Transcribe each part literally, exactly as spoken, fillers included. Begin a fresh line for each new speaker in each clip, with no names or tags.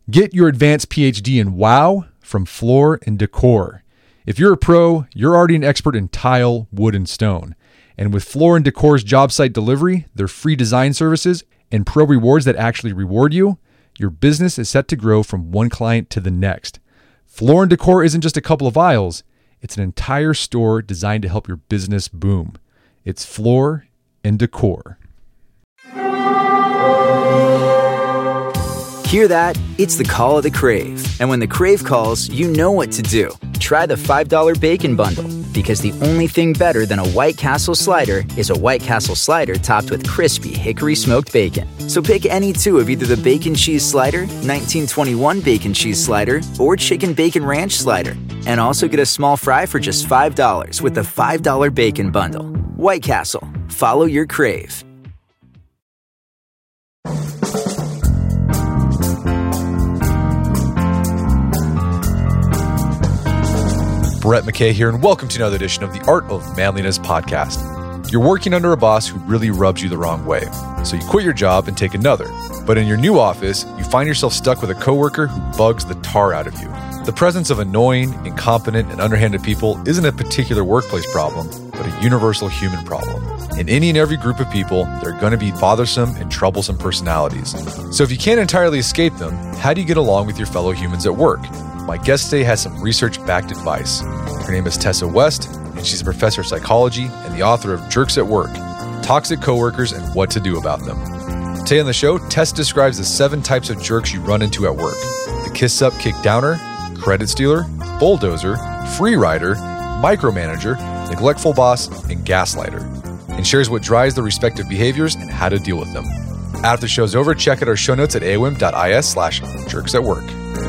Get your advanced P H D in WOW from Floor and Decor. If you're a pro, you're already an expert in tile, wood, and stone. And with Floor and Decor's job site delivery, their free design services, and pro rewards that actually reward you, your business is set to grow from one client to the next. Floor and Decor isn't just a couple of aisles, it's an entire store designed to help your business boom. It's Floor and Decor.
Hear that? It's the call of the Crave. And when the Crave calls, you know what to do. Try the five dollar Bacon Bundle, because the only thing better than a White Castle slider is a White Castle slider topped with crispy hickory smoked bacon. So pick any two of either the Bacon Cheese Slider, nineteen twenty-one Bacon Cheese Slider, or Chicken Bacon Ranch Slider. And also get a small fry for just five dollars with the five dollar Bacon Bundle. White Castle. Follow your Crave.
Brett McKay here, and welcome to another edition of the Art of Manliness podcast. You're working under a boss who really rubs you the wrong way, so you quit your job and take another. But in your new office, you find yourself stuck with a coworker who bugs the tar out of you. The presence of annoying, incompetent, and underhanded people isn't a particular workplace problem, but a universal human problem. In any and every group of people, there are going to be bothersome and troublesome personalities. So if you can't entirely escape them, how do you get along with your fellow humans at work? My guest today has some research-backed advice. Her name is Tessa West, and she's a professor of psychology and the author of Jerks at Work, Toxic Coworkers and What to Do About Them. Today on the show, Tess describes the seven types of jerks you run into at work: the kiss-up, kick-downer, credit stealer, bulldozer, free rider, micromanager, neglectful boss, and gaslighter, and shares what drives the respective behaviors and how to deal with them. After the show's over, check out our show notes at aom.is slash jerks at work.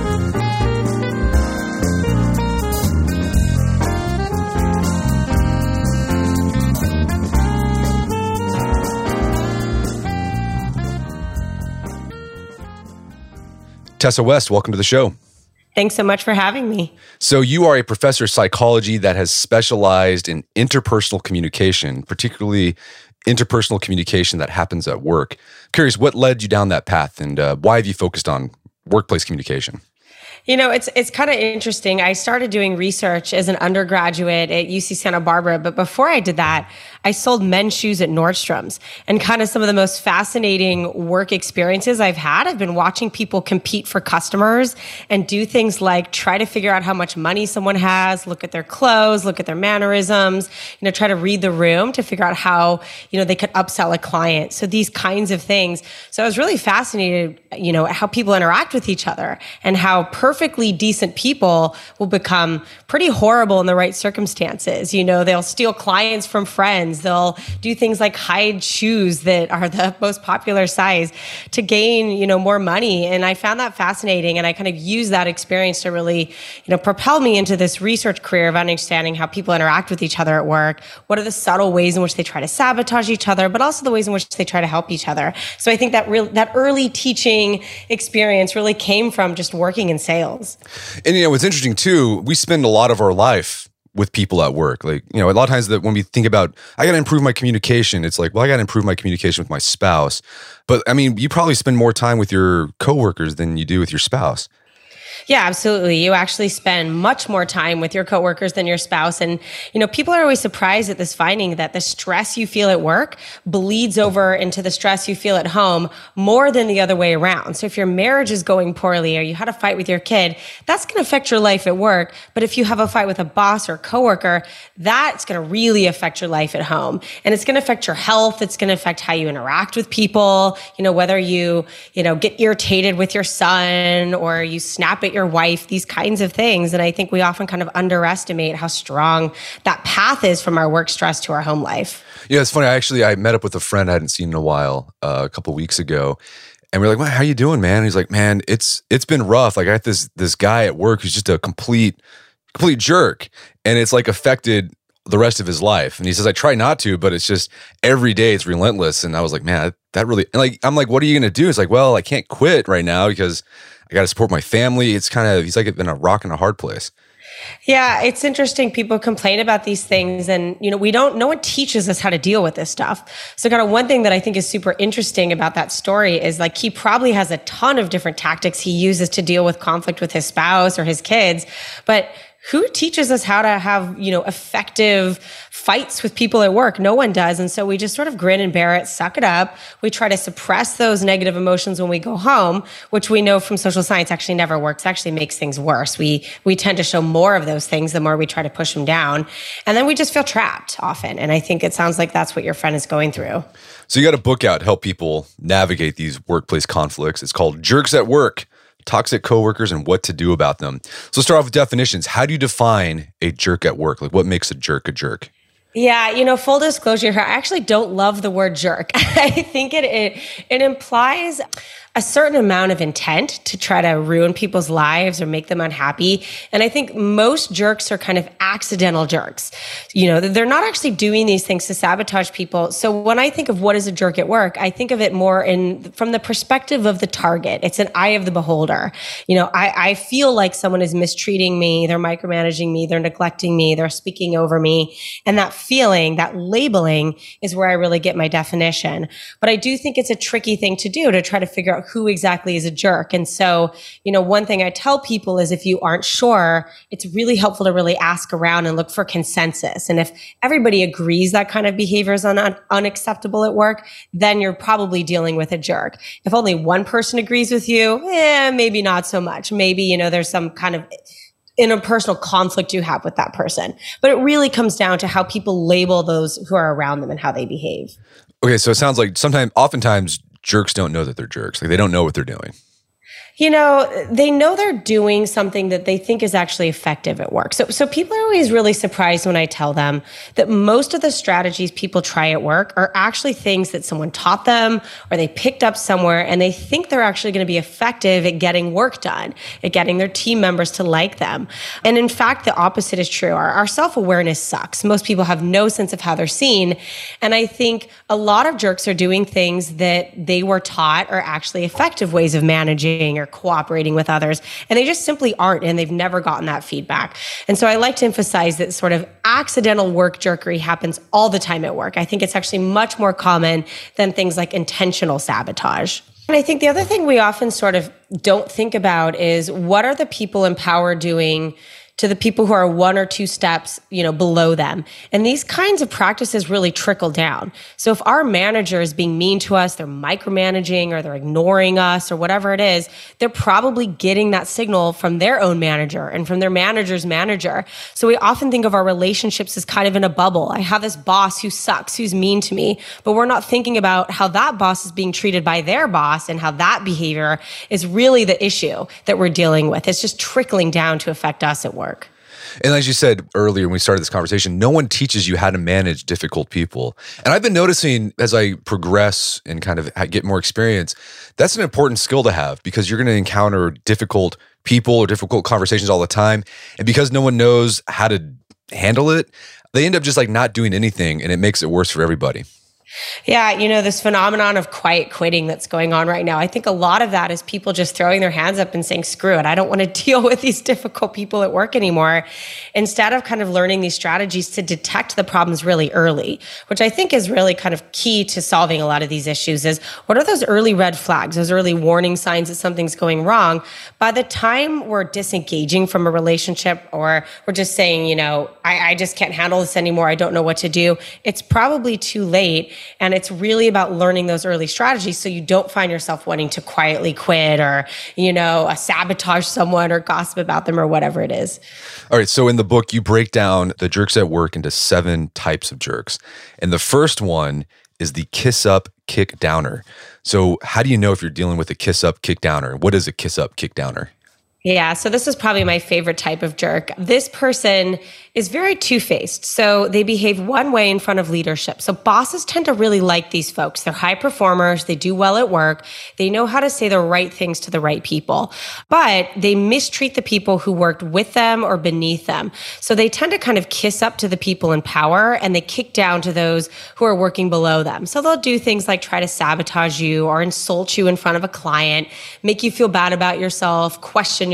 Tessa West, welcome to the show.
Thanks so much for having me.
So you are a professor of psychology that has specialized in interpersonal communication, particularly interpersonal communication that happens at work. Curious, what led you down that path, and uh, why have you focused on workplace communication?
You know, it's it's kind of interesting. I started doing research as an undergraduate at U C Santa Barbara, but before I did that, I sold men's shoes at Nordstrom's. And kind of some of the most fascinating work experiences I've had, I've been watching people compete for customers and do things like try to figure out how much money someone has, look at their clothes, look at their mannerisms, you know, try to read the room to figure out how, you know, they could upsell a client. So these kinds of things. So I was really fascinated, you know, how people interact with each other and how perfectly decent people will become pretty horrible in the right circumstances. You know, they'll steal clients from friends. They'll do things like hide shoes that are the most popular size to gain, you know, more money. And I found that fascinating. And I kind of used that experience to really, you know, propel me into this research career of understanding how people interact with each other at work. What are the subtle ways in which they try to sabotage each other, but also the ways in which they try to help each other. So I think that real, that early teaching experience really came from just working in sales.
And, you know, what's interesting too, we spend a lot of our life with people at work. Like, you know, a lot of times that when we think about, I got to improve my communication, it's like, well, I got to improve my communication with my spouse. But I mean, you probably spend more time with your coworkers than you do with your spouse.
Yeah, absolutely. You actually spend much more time with your coworkers than your spouse. And, you know, people are always surprised at this finding that the stress you feel at work bleeds over into the stress you feel at home more than the other way around. So if your marriage is going poorly or you had a fight with your kid, that's going to affect your life at work. But if you have a fight with a boss or coworker, that's going to really affect your life at home. And it's going to affect your health. It's going to affect how you interact with people. You know, whether you, you know, get irritated with your son or you snap at your wife, these kinds of things. And I think we often kind of underestimate how strong that path is from our work stress to our home life.
Yeah, it's funny. I actually, I met up with a friend I hadn't seen in a while uh, a couple weeks ago. And we we're like, well, how you doing, man? And he's like, man, it's it's been rough. Like I got this this guy at work who's just a complete, complete jerk. And it's like affected the rest of his life. And he says, I try not to, but it's just every day it's relentless. And I was like, man, that really, and like, I'm like, what are you going to do? It's like, well, I can't quit right now because I got to support my family. It's kind of, he's like been a rock and a hard place.
Yeah, it's interesting. People complain about these things and, you know, we don't, no one teaches us how to deal with this stuff. So kind of one thing that I think is super interesting about that story is like, he probably has a ton of different tactics he uses to deal with conflict with his spouse or his kids, but who teaches us how to have, you know, effective fights with people at work? No one does. And so we just sort of grin and bear it, suck it up. We try to suppress those negative emotions when we go home, which we know from social science actually never works, actually makes things worse. We, we tend to show more of those things the more we try to push them down. And then we just feel trapped often. And I think it sounds like that's what your friend is going through.
So you got a book out to help people navigate these workplace conflicts. It's called Jerks at Work: Toxic Coworkers and What to Do About Them. So start off with definitions. How do you define a jerk at work? Like, what makes a jerk a jerk?
Yeah, you know, full disclosure here, I actually don't love the word jerk. I think it, it it implies a certain amount of intent to try to ruin people's lives or make them unhappy. And I think most jerks are kind of accidental jerks. You know, they're not actually doing these things to sabotage people. So when I think of what is a jerk at work, I think of it more in from the perspective of the target. It's an eye of the beholder. You know, I, I feel like someone is mistreating me, they're micromanaging me, they're neglecting me, they're speaking over me. And that feeling, that labeling is where I really get my definition. But I do think it's a tricky thing to do to try to figure out who exactly is a jerk. And so, you know, one thing I tell people is if you aren't sure, it's really helpful to really ask around and look for consensus. And if everybody agrees that kind of behavior is un- unacceptable at work, then you're probably dealing with a jerk. If only one person agrees with you, eh, maybe not so much. Maybe, you know, there's some kind of interpersonal conflict you have with that person. But it really comes down to how people label those who are around them and how they behave.
Okay, so it sounds like sometimes, oftentimes, jerks don't know that they're jerks. Like, they don't know what they're doing.
You know, they know they're doing something that they think is actually effective at work. So, so people are always really surprised when I tell them that most of the strategies people try at work are actually things that someone taught them or they picked up somewhere, and they think they're actually going to be effective at getting work done, at getting their team members to like them. And in fact, the opposite is true. Our, our self-awareness sucks. Most people have no sense of how they're seen. And I think a lot of jerks are doing things that they were taught are actually effective ways of managing or cooperating with others, and they just simply aren't, and they've never gotten that feedback. And so I like to emphasize that sort of accidental work jerkery happens all the time at work. I think it's actually much more common than things like intentional sabotage. And I think the other thing we often sort of don't think about is what are the people in power doing to the people who are one or two steps, you know, below them. And these kinds of practices really trickle down. So if our manager is being mean to us, they're micromanaging or they're ignoring us or whatever it is, they're probably getting that signal from their own manager and from their manager's manager. So we often think of our relationships as kind of in a bubble. I have this boss who sucks, who's mean to me, but we're not thinking about how that boss is being treated by their boss and how that behavior is really the issue that we're dealing with. It's just trickling down to affect us at work.
And as you said earlier when we started this conversation, no one teaches you how to manage difficult people. And I've been noticing as I progress and kind of get more experience, that's an important skill to have because you're going to encounter difficult people or difficult conversations all the time. And because no one knows how to handle it, they end up just like not doing anything, and it makes it worse for everybody.
Yeah, you know, this phenomenon of quiet quitting that's going on right now, I think a lot of that is people just throwing their hands up and saying, screw it, I don't want to deal with these difficult people at work anymore, instead of kind of learning these strategies to detect the problems really early, which I think is really kind of key to solving a lot of these issues is what are those early red flags, those early warning signs that something's going wrong? By the time we're disengaging from a relationship or we're just saying, you know, I, I just can't handle this anymore, I don't know what to do, it's probably too late. And it's really about learning those early strategies so you don't find yourself wanting to quietly quit or, you know, uh, sabotage someone or gossip about them or whatever it is.
All right. So in the book, you break down the jerks at work into seven types of jerks. And the first one is the kiss up, kick downer. So how do you know if you're dealing with a kiss up, kick downer? What is a kiss up, kick downer?
Yeah, so this is probably my favorite type of jerk. This person is very two-faced. So they behave one way in front of leadership. So bosses tend to really like these folks. They're high performers. They do well at work. They know how to say the right things to the right people. But they mistreat the people who worked with them or beneath them. So they tend to kind of kiss up to the people in power and they kick down to those who are working below them. So they'll do things like try to sabotage you or insult you in front of a client, make you feel bad about yourself, question your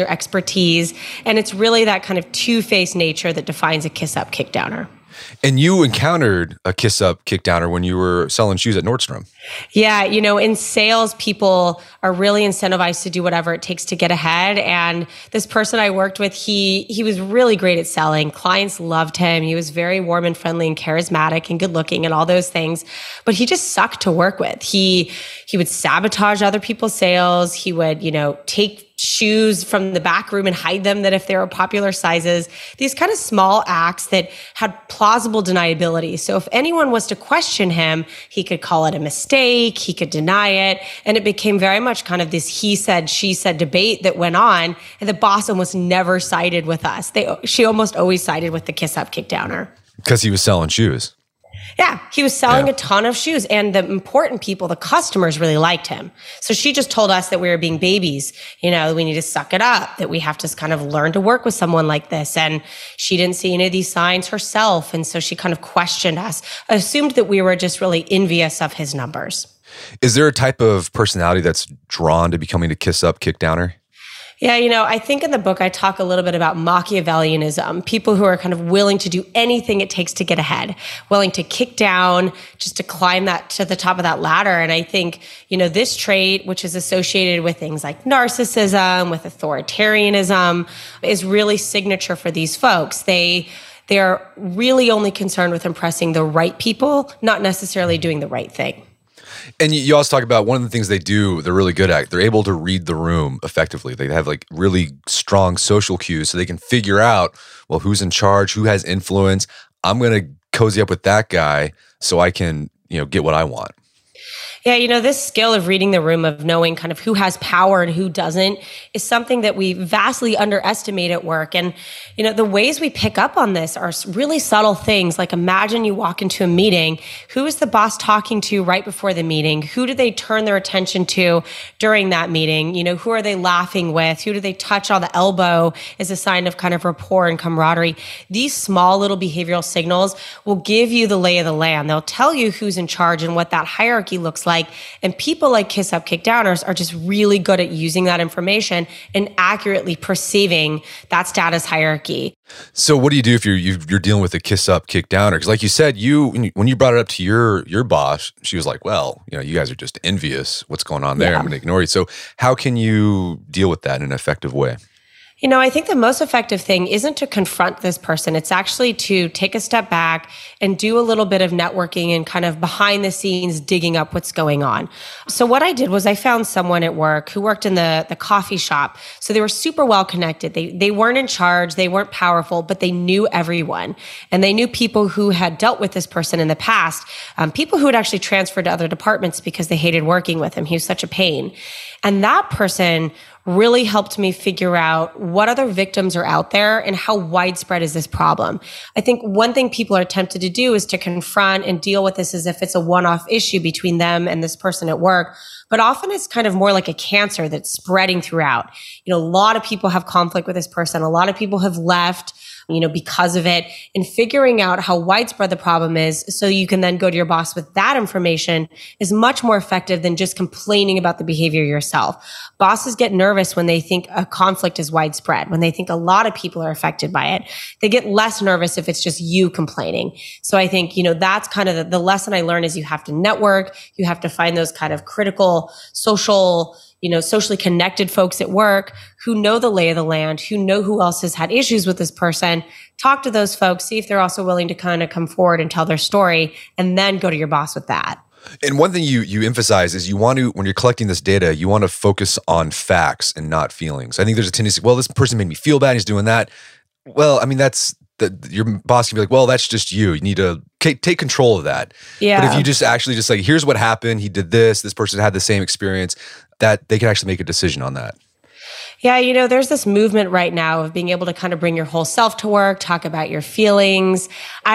your expertise. And it's really that kind of two-faced nature that defines a kiss-up, kick-downer.
And you encountered a kiss-up, kick-downer when you were selling shoes at Nordstrom.
Yeah, you know, in sales, people are really incentivized to do whatever it takes to get ahead. And this person I worked with, he he was really great at selling. Clients loved him. He was very warm and friendly and charismatic and good looking and all those things. But he just sucked to work with. He he would sabotage other people's sales. He would, you know, take shoes from the back room and hide them that if they were popular sizes, these kind of small acts that had plausible deniability. So if anyone was to question him, he could call it a mistake, he could deny it. And it became very much kind of this he said, she said debate that went on. And the boss almost never sided with us. They, she almost always sided with the kiss up, kick downer.
Because he was selling shoes.
Yeah, he was selling
Yeah.
a ton of shoes, and the important people, the customers, really liked him. So she just told us that we were being babies. You know, we need to suck it up, that we have to kind of learn to work with someone like this. And she didn't see any of these signs herself. And so she kind of questioned us, assumed that we were just really envious of his numbers.
Is there a type of personality that's drawn to becoming a kiss-up, kick-downer?
Yeah, you know, I think in the book, I talk a little bit about Machiavellianism, people who are kind of willing to do anything it takes to get ahead, willing to kick down just to climb that to the top of that ladder. And I think, you know, this trait, which is associated with things like narcissism, with authoritarianism, is really signature for these folks. They, they're really only concerned with impressing the right people, not necessarily doing the right thing.
And you also talk about one of the things they do, they're really good at, they're able to read the room effectively. They have like really strong social cues so they can figure out, well, who's in charge, who has influence. I'm going to cozy up with that guy so I can, you know, get what I want.
Yeah, you know, this skill of reading the room, of knowing kind of who has power and who doesn't, is something that we vastly underestimate at work. And, you know, the ways we pick up on this are really subtle things. Like imagine you walk into a meeting. Who is the boss talking to right before the meeting? Who do they turn their attention to during that meeting? You know, who are they laughing with? Who do they touch on the elbow as a sign of kind of rapport and camaraderie? These small little behavioral signals will give you the lay of the land. They'll tell you who's in charge and what that hierarchy looks like. Like, and people like kiss up, kick downers are just really good at using that information and accurately perceiving that status hierarchy.
So what do you do if you're you're dealing with a kiss up, kick downer? Because like you said, you when you brought it up to your your boss, she was like, well, you know, you guys are just envious. What's going on there? Yeah. I'm going to ignore you. So how can you deal with that in an effective way?
You know, I think the most effective thing isn't to confront this person. It's actually to take a step back and do a little bit of networking and kind of behind the scenes digging up what's going on. So what I did was I found someone at work who worked in the, the coffee shop. So they were super well connected. They, they weren't in charge. They weren't powerful, but they knew everyone. And they knew people who had dealt with this person in the past, um, people who had actually transferred to other departments because they hated working with him. He was such a pain. And that person really helped me figure out what other victims are out there and how widespread is this problem. I think one thing people are tempted to do is to confront and deal with this as if it's a one-off issue between them and this person at work. But often it's kind of more like a cancer that's spreading throughout. You know, a lot of people have conflict with this person. A lot of people have left, you know, because of it. And figuring out how widespread the problem is so you can then go to your boss with that information is much more effective than just complaining about the behavior yourself. Bosses get nervous when they think a conflict is widespread, when they think a lot of people are affected by it. They get less nervous if it's just you complaining. So I think, you know, that's kind of the, the lesson I learned is you have to network. You have to find those kind of critical social, you know, socially connected folks at work who know the lay of the land, who know who else has had issues with this person. Talk to those folks, see if they're also willing to kind of come forward and tell their story, and then go to your boss with that.
And one thing you you emphasize is you want to, when you're collecting this data, you want to focus on facts and not feelings. I think there's a tendency, well, this person made me feel bad, he's doing that. Well, I mean, that's, the, your boss can be like, well, that's just you. You need to take, take control of that.
Yeah.
But if you just actually just like, here's what happened, he did this, this person had the same experience, that they can actually make a decision on that.
Yeah, you know, there's this movement right now of being able to kind of bring your whole self to work, talk about your feelings.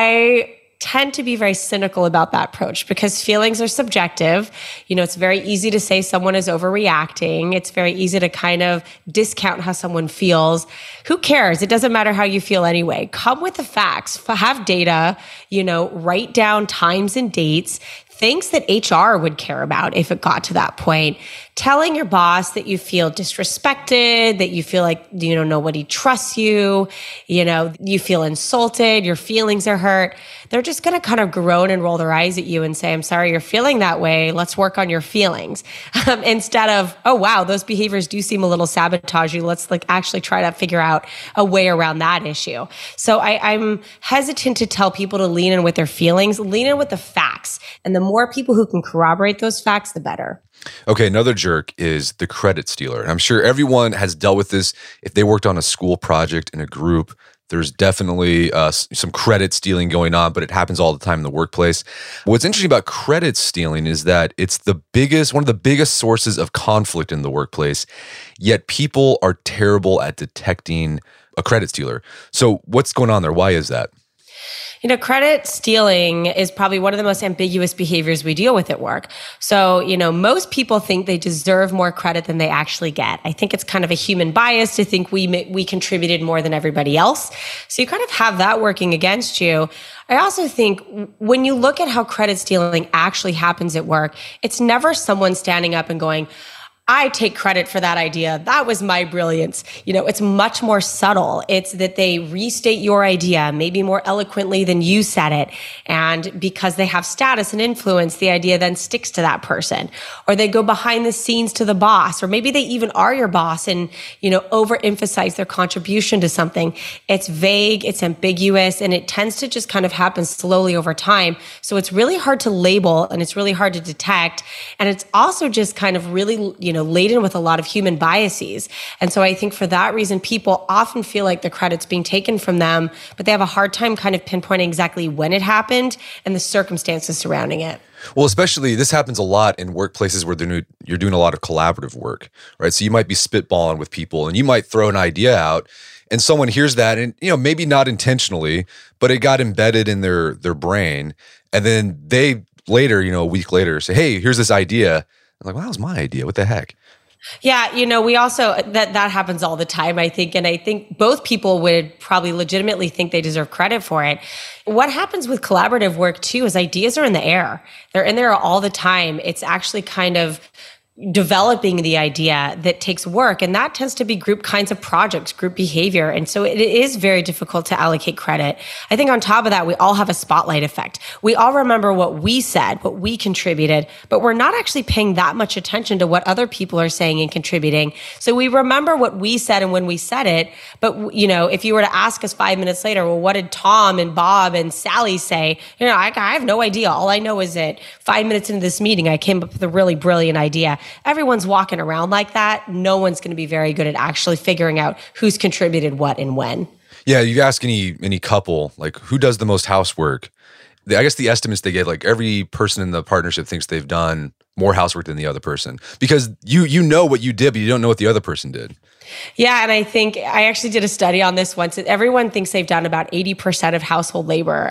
I tend to be very cynical about that approach because feelings are subjective. You know, it's very easy to say someone is overreacting. It's very easy to kind of discount how someone feels. Who cares? It doesn't matter how you feel anyway. Come with the facts, have data, you know, write down times and dates, things that H R would care about if it got to that point. telling your boss that you feel disrespected, that you feel like, you know, nobody trusts you, you know, you feel insulted, your feelings are hurt, they're just going to kind of groan and roll their eyes at you and say, I'm sorry you're feeling that way. Let's work on your feelings. Um, instead of, oh, wow, those behaviors do seem a little sabotagey. Let's like actually try to figure out a way around that issue. So I, I'm hesitant to tell people to lean in with their feelings, lean in with the facts. And the more people who can corroborate those facts, the better.
Okay, another jerk is the credit stealer. And I'm sure everyone has dealt with this. If they worked on a school project in a group, there's definitely uh, some credit stealing going on, but it happens all the time in the workplace. What's interesting about credit stealing is that it's the biggest, one of the biggest sources of conflict in the workplace, yet people are terrible at detecting a credit stealer. So what's going on there? Why is that?
You know, credit stealing is probably one of the most ambiguous behaviors we deal with at work. So, you know, most people think they deserve more credit than they actually get. I think it's kind of a human bias to think we we contributed more than everybody else. So you kind of have that working against you. I also think when you look at how credit stealing actually happens at work, it's never someone standing up and going, I take credit for that idea. That was my brilliance. You know, it's much more subtle. It's that they restate your idea, maybe more eloquently than you said it. And because they have status and influence, the idea then sticks to that person. Or they go behind the scenes to the boss, or maybe they even are your boss and, you know, overemphasize their contribution to something. It's vague, it's ambiguous, and it tends to just kind of happen slowly over time. So it's really hard to label and it's really hard to detect. And it's also just kind of really, you know, laden with a lot of human biases. And so I think for that reason, people often feel like the credit's being taken from them, but they have a hard time kind of pinpointing exactly when it happened and the circumstances surrounding it.
Well, especially this happens a lot in workplaces where you're doing a lot of collaborative work, right? So you might be spitballing with people and you might throw an idea out and someone hears that and, you know, maybe not intentionally, but it got embedded in their, their brain. And then they later, you know, a week later say, hey, here's this idea. I'm like, well, that was my idea. What the heck?
Yeah, you know, we also, that that happens all the time, I think. And I think both people would probably legitimately think they deserve credit for it. What happens with collaborative work too is ideas are in the air. They're in there all the time. It's actually kind of developing the idea that takes work. And that tends to be group kinds of projects, group behavior. And so it is very difficult to allocate credit. I think on top of that, we all have a spotlight effect. We all remember what we said, what we contributed, but we're not actually paying that much attention to what other people are saying and contributing. So we remember what we said and when we said it. But, you know, if you were to ask us five minutes later, well, what did Tom and Bob and Sally say? You know, I, I have no idea. All I know is that five minutes into this meeting, I came up with a really brilliant idea. Everyone's walking around like that. No one's going to be very good at actually figuring out who's contributed what and when.
Yeah, you ask any any couple, like, who does the most housework? I guess the estimates they get, like, every person in the partnership thinks they've done more housework than the other person. Because you you know what you did, but you don't know what the other person did.
Yeah, and I think I actually did a study on this once. Everyone thinks they've done about eighty percent of household labor.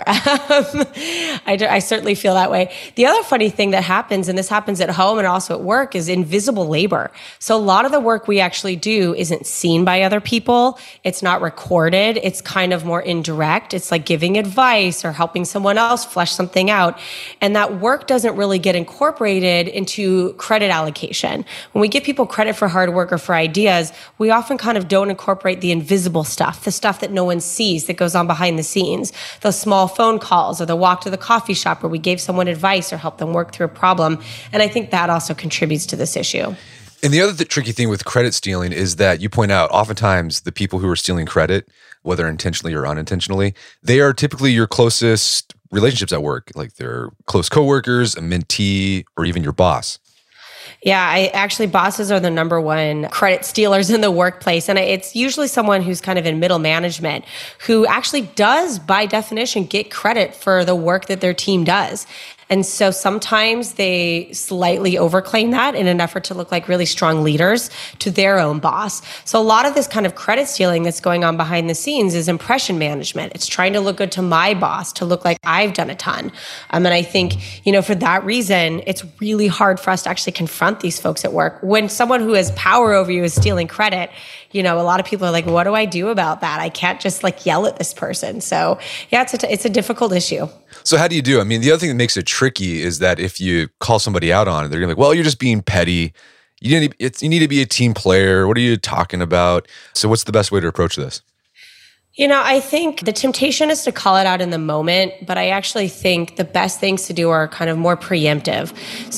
I, I certainly feel that way. The other funny thing that happens, and this happens at home and also at work, is invisible labor. So a lot of the work we actually do isn't seen by other people. It's not recorded. It's kind of more indirect. It's like giving advice or helping someone else flesh something out. And that work doesn't really get incorporated into credit allocation. When we give people credit for hard work or for ideas, we often kind of don't incorporate the invisible stuff, the stuff that no one sees that goes on behind the scenes, those small phone calls or the walk to the coffee shop where we gave someone advice or helped them work through a problem. And I think that also contributes to this issue.
And the other th- tricky thing with credit stealing is that you point out oftentimes the people who are stealing credit, whether intentionally or unintentionally, they are typically your closest relationships at work, like they're close coworkers, a mentee, or even your boss.
Yeah, I actually, bosses are the number one credit stealers in the workplace. And it's usually someone who's kind of in middle management who actually does, by definition, get credit for the work that their team does. And so sometimes they slightly overclaim that in an effort to look like really strong leaders to their own boss. So a lot of this kind of credit stealing that's going on behind the scenes is impression management. It's trying to look good to my boss, to look like I've done a ton. Um, and I think, you know, for that reason, it's really hard for us to actually confront these folks at work. When someone who has power over you is stealing credit, you know, a lot of people are like, what do I do about that? I can't just like yell at this person. So yeah, it's a, it's a difficult issue.
So how do you do? I mean, the other thing that makes it tricky is that if you call somebody out on it, they're gonna be like, well, you're just being petty. You need, it's, you need to be a team player. What are you talking about? So what's the best way to approach this?
You know, I think the temptation is to call it out in the moment, but I actually think the best things to do are kind of more preemptive.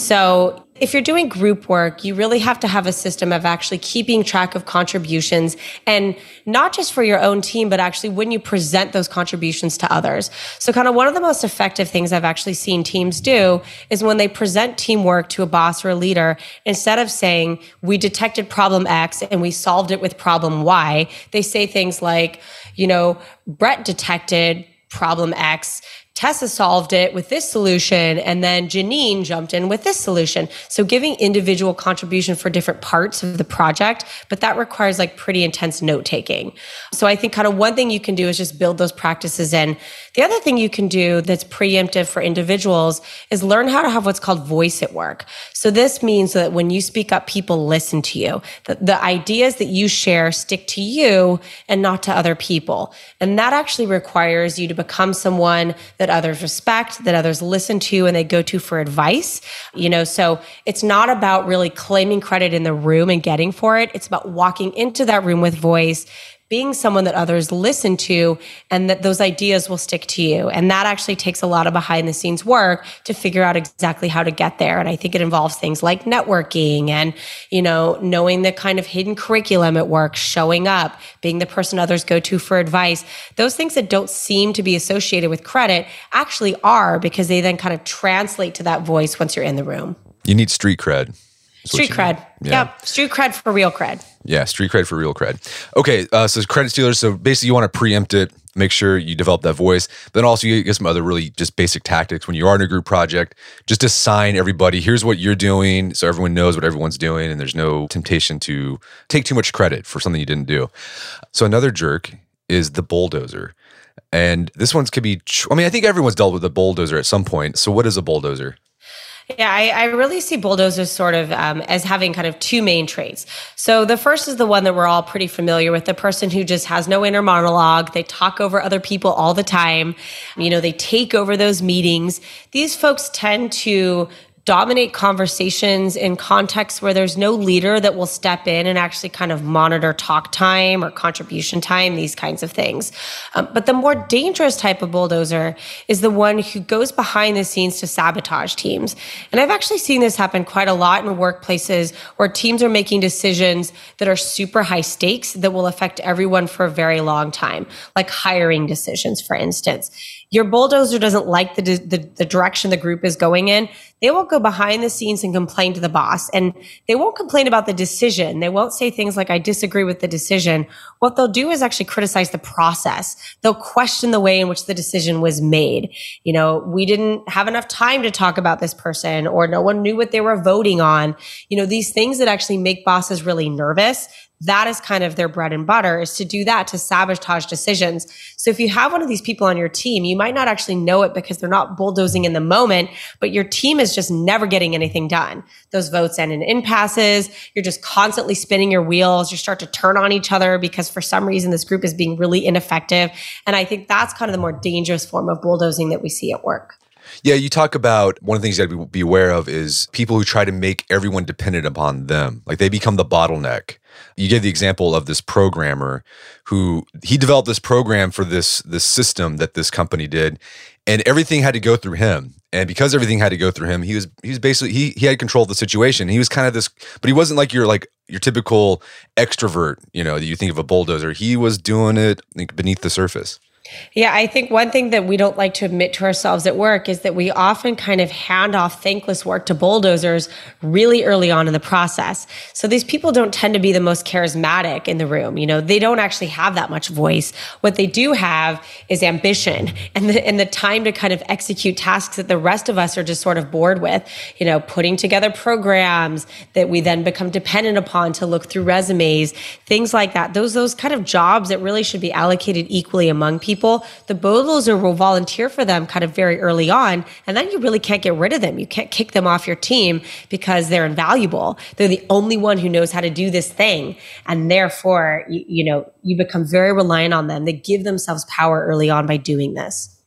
So if you're doing group work, you really have to have a system of actually keeping track of contributions, and not just for your own team, but actually when you present those contributions to others. So kind of one of the most effective things I've actually seen teams do is when they present teamwork to a boss or a leader, instead of saying, we detected problem X and we solved it with problem Y, they say things like, you know, Brett detected problem X, Tessa solved it with this solution, and then Janine jumped in with this solution. So giving individual contribution for different parts of the project, but that requires like pretty intense note taking. So I think kind of one thing you can do is just build those practices in. The other thing you can do that's preemptive for individuals is learn how to have what's called voice at work. So this means that when you speak up, people listen to you. That the ideas that you share stick to you and not to other people. And that actually requires you to become someone that others respect, that others listen to, and they go to for advice. You know, so it's not about really claiming credit in the room and getting for it. It's about walking into that room with voice, being someone that others listen to, and that those ideas will stick to you. And that actually takes a lot of behind the scenes work to figure out exactly how to get there. And I think it involves things like networking and, you know, knowing the kind of hidden curriculum at work, showing up, being the person others go to for advice. Those things that don't seem to be associated with credit actually are, because they then kind of translate to that voice once you're in the room.
You need street cred.
Street cred. Yeah. Yep. Street cred for real cred.
Yeah, street cred for real cred. Okay, uh, so credit stealers. So basically you want to preempt it, make sure you develop that voice. Then also you get some other really just basic tactics. When you are in a group project, just assign everybody, here's what you're doing, so everyone knows what everyone's doing and there's no temptation to take too much credit for something you didn't do. So another jerk is the bulldozer. And this one's could be, I mean, I think everyone's dealt with a bulldozer at some point. So what is a bulldozer?
Yeah, I, I really see bulldozers sort of um, as having kind of two main traits. So the first is the one that we're all pretty familiar with, the person who just has no inner monologue. They talk over other people all the time. You know, they take over those meetings. These folks tend to dominate conversations in contexts where there's no leader that will step in and actually kind of monitor talk time or contribution time, these kinds of things. Um, but the more dangerous type of bulldozer is the one who goes behind the scenes to sabotage teams. And I've actually seen this happen quite a lot in workplaces where teams are making decisions that are super high stakes that will affect everyone for a very long time, like hiring decisions, for instance. Your bulldozer doesn't like the, the the direction the group is going in. They will go behind the scenes and complain to the boss. And they won't complain about the decision. They won't say things like, I disagree with the decision. What they'll do is actually criticize the process. They'll question the way in which the decision was made. You know, we didn't have enough time to talk about this person, or no one knew what they were voting on. You know, these things that actually make bosses really nervous. That is kind of their bread and butter, is to do that, to sabotage decisions. So if you have one of these people on your team, you might not actually know it because they're not bulldozing in the moment, but your team is just never getting anything done. Those votes end in impasses. You're just constantly spinning your wheels. You start to turn on each other because for some reason this group is being really ineffective. And I think that's kind of the more dangerous form of bulldozing that we see at work.
Yeah, you talk about one of the things you got to be aware of is people who try to make everyone dependent upon them. Like they become the bottleneck. You gave the example of this programmer who he developed this program for this this system that this company did, and everything had to go through him. And because everything had to go through him, he was he was basically he he had control of the situation. He was kind of this, but he wasn't like your like your typical extrovert. You know, that you think of a bulldozer. He was doing it like beneath the surface.
Yeah, I think one thing that we don't like to admit to ourselves at work is that we often kind of hand off thankless work to bulldozers really early on in the process. So these people don't tend to be the most charismatic in the room. You know, they don't actually have that much voice. What they do have is ambition and the, and the time to kind of execute tasks that the rest of us are just sort of bored with, you know, putting together programs that we then become dependent upon to look through resumes, things like that. Those, those kind of jobs that really should be allocated equally among people. People, the bulldozer will volunteer for them kind of very early on, and then you really can't get rid of them. You can't kick them off your team because they're invaluable. They're the only one who knows how to do this thing, and therefore, you, you know, you become very reliant on them. They give themselves power early on by doing this.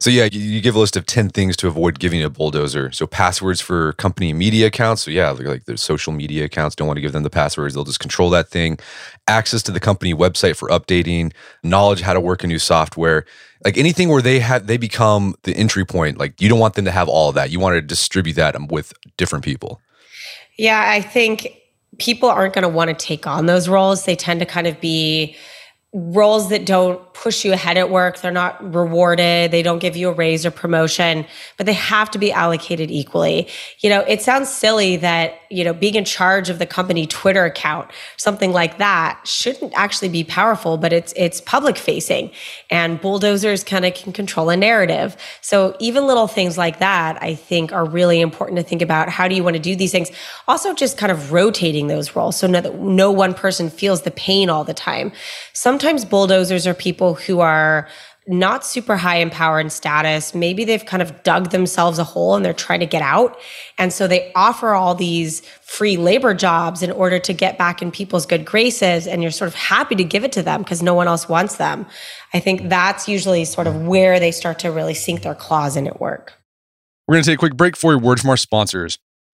So yeah, you, you give a list of ten things to avoid giving a bulldozer. So passwords for company media accounts. So yeah, like, like their social media accounts, don't want to give them the passwords. They'll just control that thing. Access to the company website for updating, knowledge how to work a new software. Like anything where they have, they become the entry point. Like you don't want them to have all of that. You want to distribute that with different people.
Yeah, I think people aren't going to want to take on those roles. They tend to kind of be roles that don't push you ahead at work. They're not rewarded. They don't give you a raise or promotion, but they have to be allocated equally. You know, it sounds silly that, you know, being in charge of the company Twitter account, something like that shouldn't actually be powerful, but it's, it's public facing, and bulldozers kind of can control a narrative. So even little things like that, I think, are really important to think about. How do you want to do these things? Also just kind of rotating those roles so no, that no one person feels the pain all the time. Sometimes bulldozers are people who are not super high in power and status. Maybe they've kind of dug themselves a hole and they're trying to get out. And so they offer all these free labor jobs in order to get back in people's good graces. And you're sort of happy to give it to them because no one else wants them. I think that's usually sort of where they start to really sink their claws in at work.
We're going to take a quick break for a word from our sponsors.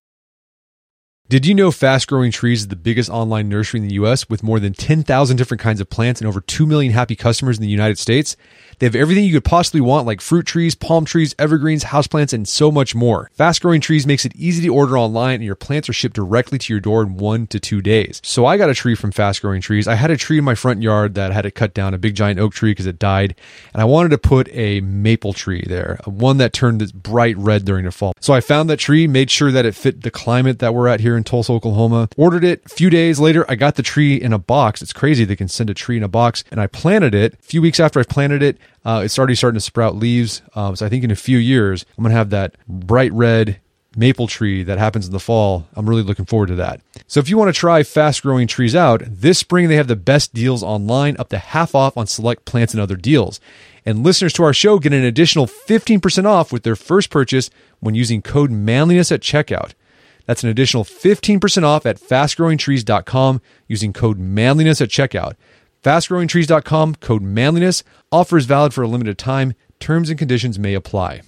Did you know Fast Growing Trees is the biggest online nursery in the U S with more than ten thousand different kinds of plants and over two million happy customers in the United States? They have everything you could possibly want, like fruit trees, palm trees, evergreens, houseplants, and so much more. Fast Growing Trees makes it easy to order online, and your plants are shipped directly to your door in one to two days. So I got a tree from Fast Growing Trees. I had a tree in my front yard that had to cut down, a big giant oak tree because it died, and I wanted to put a maple tree there, one that turned this bright red during the fall. So I found that tree, made sure that it fit the climate that we're at here in Tulsa, Oklahoma, ordered it. A few days later, I got the tree in a box. It's crazy they can send a tree in a box, and I planted it. A few weeks after I planted it, Uh, it's already starting to sprout leaves. Um, so I think in a few years, I'm going to have that bright red maple tree that happens in the fall. I'm really looking forward to that. So if you want to try Fast Growing Trees out, this spring they have the best deals online, up to half off on select plants and other deals. And listeners to our show get an additional fifteen percent off with their first purchase when using code manliness at checkout. That's an additional fifteen percent off at fast growing trees dot com using code manliness at checkout. fast growing trees dot com, code manliness. Offer is valid for a limited time. Terms and conditions may apply.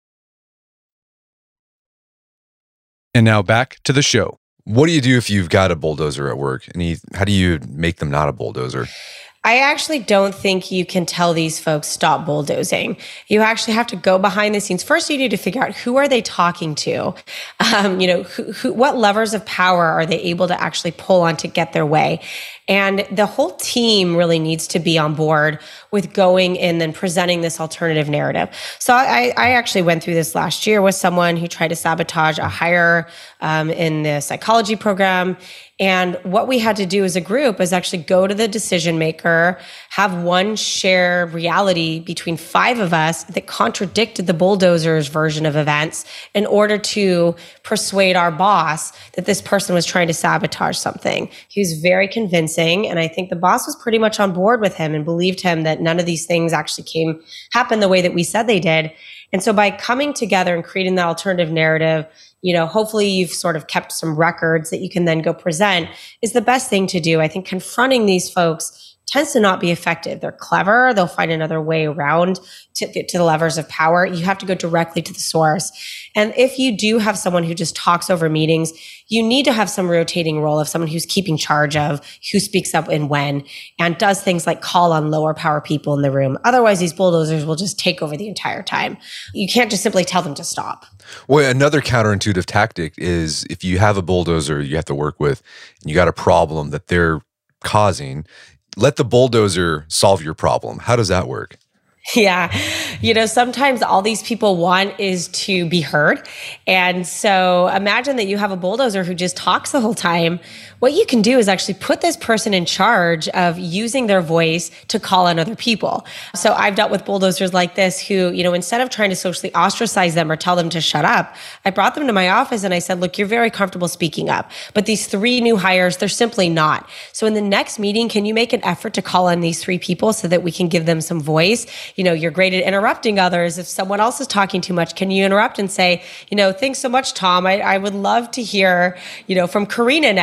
And now back to the show. What do you do if you've got a bulldozer at work? And you, how do you make them not a bulldozer?
I actually don't think you can tell these folks stop bulldozing. You actually have to go behind the scenes. First, you need to figure out who are they talking to? Um, you know, who, who, what levers of power are they able to actually pull on to get their way? And the whole team really needs to be on board with going in and presenting this alternative narrative. So I, I actually went through this last year with someone who tried to sabotage a hire um, in the psychology program. And what we had to do as a group is actually go to the decision maker, have one share reality between five of us that contradicted the bulldozer's version of events in order to persuade our boss that this person was trying to sabotage something. He was very convincing, and I think the boss was pretty much on board with him and believed him that none of these things actually came happen the way that we said they did. And so by coming together and creating that alternative narrative, you know, hopefully you've sort of kept some records that you can then go present, is the best thing to do. I think confronting these folks tends to not be effective. They're clever. They'll find another way around to, to the levers of power. You have to go directly to the source. And if you do have someone who just talks over meetings, you need to have some rotating role of someone who's keeping charge of who speaks up and when, and does things like call on lower power people in the room. Otherwise, these bulldozers will just take over the entire time. You can't just simply tell them to stop.
Well, another counterintuitive tactic is if you have a bulldozer you have to work with, and you got a problem that they're causing, let the bulldozer solve your problem. How does that work?
Yeah. You know, sometimes all these people want is to be heard. And so imagine that you have a bulldozer who just talks the whole time. What you can do is actually put this person in charge of using their voice to call on other people. So I've dealt with bulldozers like this who, you know, instead of trying to socially ostracize them or tell them to shut up, I brought them to my office and I said, look, you're very comfortable speaking up, but these three new hires, they're simply not. So in the next meeting, can you make an effort to call on these three people so that we can give them some voice? You know, you're great at interrupting others. If someone else is talking too much, can you interrupt and say, you know, thanks so much, Tom. I, I would love to hear, you know, from Karina next time.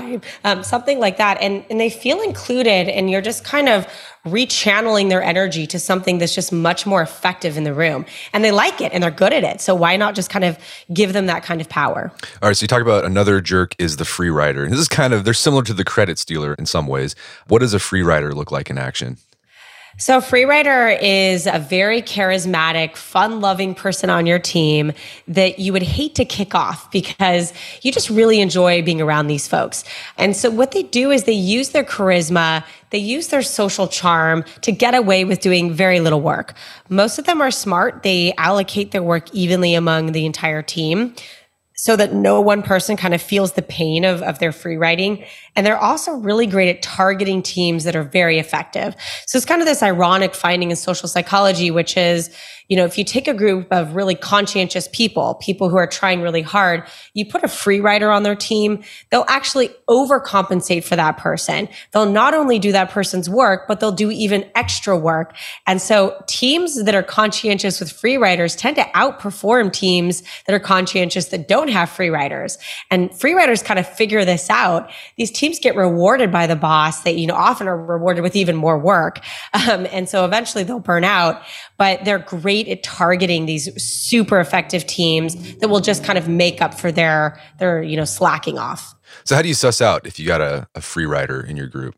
time, um, something like that. And, and they feel included, and you're just kind of rechanneling their energy to something that's just much more effective in the room. And they like it and they're good at it. So why not just kind of give them that kind of power?
All right, so you talk about another jerk is the free rider. This is kind of, they're similar to the credit stealer in some ways. What does a free rider look like in action?
So free rider is a very charismatic, fun-loving person on your team that you would hate to kick off because you just really enjoy being around these folks. And so what they do is they use their charisma, they use their social charm to get away with doing very little work. Most of them are smart. They allocate their work evenly among the entire team, so that no one person kind of feels the pain of, of their free riding. And they're also really great at targeting teams that are very effective. So it's kind of this ironic finding in social psychology, which is, you know, if you take a group of really conscientious people, people who are trying really hard, you put a free rider on their team, they'll actually overcompensate for that person. They'll not only do that person's work, but they'll do even extra work. And so teams that are conscientious with free riders tend to outperform teams that are conscientious that don't have free riders. And free riders kind of figure this out. These teams get rewarded by the boss. They, you know, often are rewarded with even more work. Um, and so eventually they'll burn out, but they're great at targeting these super effective teams that will just kind of make up for their, their, you know, slacking off.
So how do you suss out if you got a, a free rider in your group?